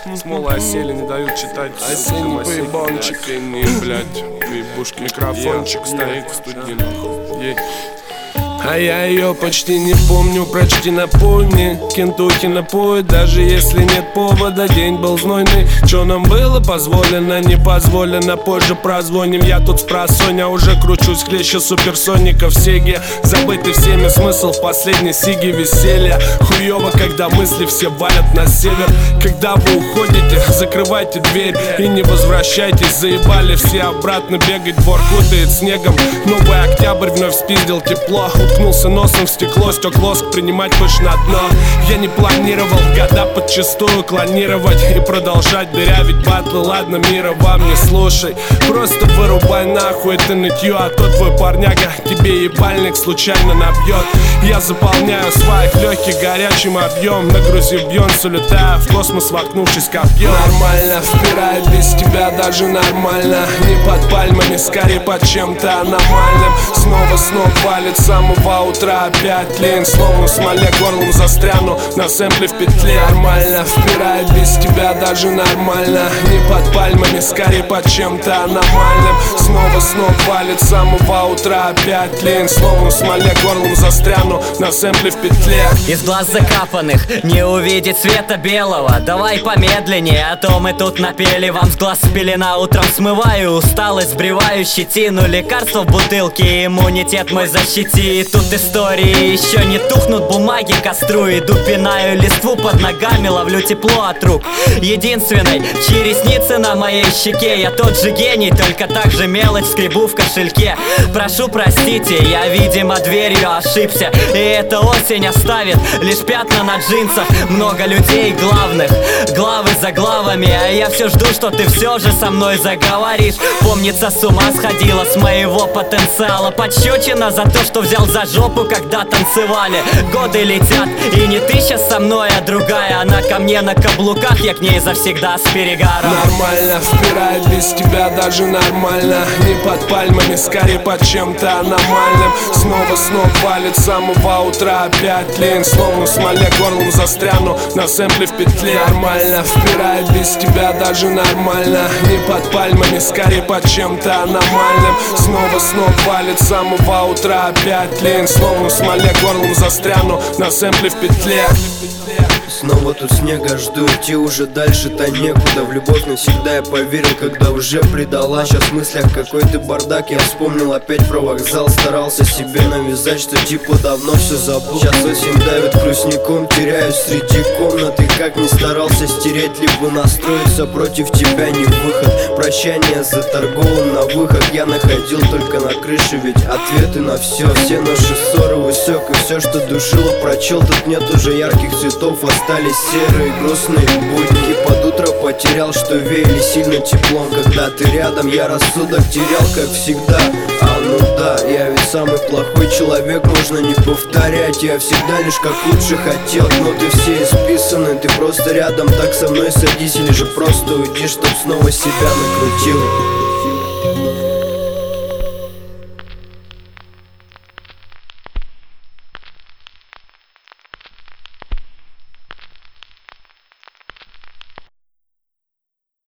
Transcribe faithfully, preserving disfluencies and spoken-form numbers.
Смолы осели, не дают читать. Осенний поебанчик, осенний, блядь, поебушки. Микрофончик yeah, стоит в студии. Yeah. А я ее почти не помню, прочти напомни. Кентукки напоит, даже если нет повода. День был знойный, что нам было позволено, не позволено. Позже прозвоним, я тут спросонья. Уже кручусь хлеще суперсоника в сеге. Забытый всеми смысл в последней сиге веселья. Хуёво, когда мысли все валят на север. Когда вы уходите, закрывайте дверь и не возвращайтесь. Заебали все обратно бегать, двор кутает снегом. Новый октябрь вновь спиздил тепло. Уткнулся носом в стекло, стек лоск, принимать пыш на дно. Я не планировал года подчистую клонировать и продолжать дырявить батлы. Ладно, мира вам не слушай, просто вырубай нахуй это нытье. А то твой парняга тебе ебальник случайно набьет. Я заполняю своих легких горячим объем. Нагрузив бьёнс, улетая в космос, воткнувшись копьем. Нормально, впирает без тебя даже нормально. Не под пальмами, скорее под чем-то аномальным. Снова снова валит с самого утра опять лень. Словно в смоле горлом застряну на сэмпле в петле. Нормально, впирает без тебя даже нормально. Не под пальмами, скорее под чем-то аномальным. Снова снова валит с самого утра опять лень. Словно в смоле горлом застряну на сэмпле в петле. Из глаз закапанных не увидеть света белого. Давай помедленнее, а то мы тут напели. Вам с глаз пелена, утром смываю усталость, сбриваю щетину. Лекарство в бутылке, иммунитет мой защити. И тут истории еще не тухнут, бумаги к костру. Иду, пинаю листву под ногами, ловлю тепло от рук единственной, чьи ресницы на моей щеке. Я тот же гений, только так же мелочь скребу в кошельке. Прошу простите, я, видимо, дверью ошибся. И эта осень оставит лишь пятна на джинсах. Много людей главных, главы за главами. А я все жду, что ты все же со мной заговоришь. Помнится, с ума сходила с моего потенциала. Пощечина за то, что взял за жопу, когда танцевали. Годы летят, и не ты сейчас со мной, а другая. Она ко мне на каблуках, я к ней завсегда с перегаром. Нормально, впирает без тебя даже нормально. Не под пальмами, скорее под чем-то аномальным. Снова снова валит с самого утра опять лень. Словно в смоле горлом застряну на сэмпле в петле. Нормально, впирает без тебя даже нормально. Не под пальмами, скорее под чем-то аномальным. Снова снова валит с самого утра опять лень. Словно в смоле горлом застряну на сэмпле в петле. Снова тут снега жду, идти уже дальше-то некуда. В любовь навсегда я поверил, когда уже предала. Сейчас в мыслях какой-то бардак, я вспомнил опять про вокзал. Старался себе навязать, что типа давно все забыл. Сейчас осень давит грустником, теряюсь среди комнат. И как ни старался стереть, либо настроиться против тебя не выход. Прощание за торговым на выход я находил только на крыше, ведь ответы на все. Все наши ссоры усек, и все, что душило, прочел. Тут нет уже ярких цветов, остались серые грустные будни. И под утро потерял, что веяли сильно теплом. Когда ты рядом, я рассудок терял, как всегда. А ну да, я ведь самый плохой человек, можно не повторять. Я всегда лишь как лучше хотел, но ты все исписаны. Ты просто рядом, так со мной садись, или же просто уйди, чтоб снова себя накрутил.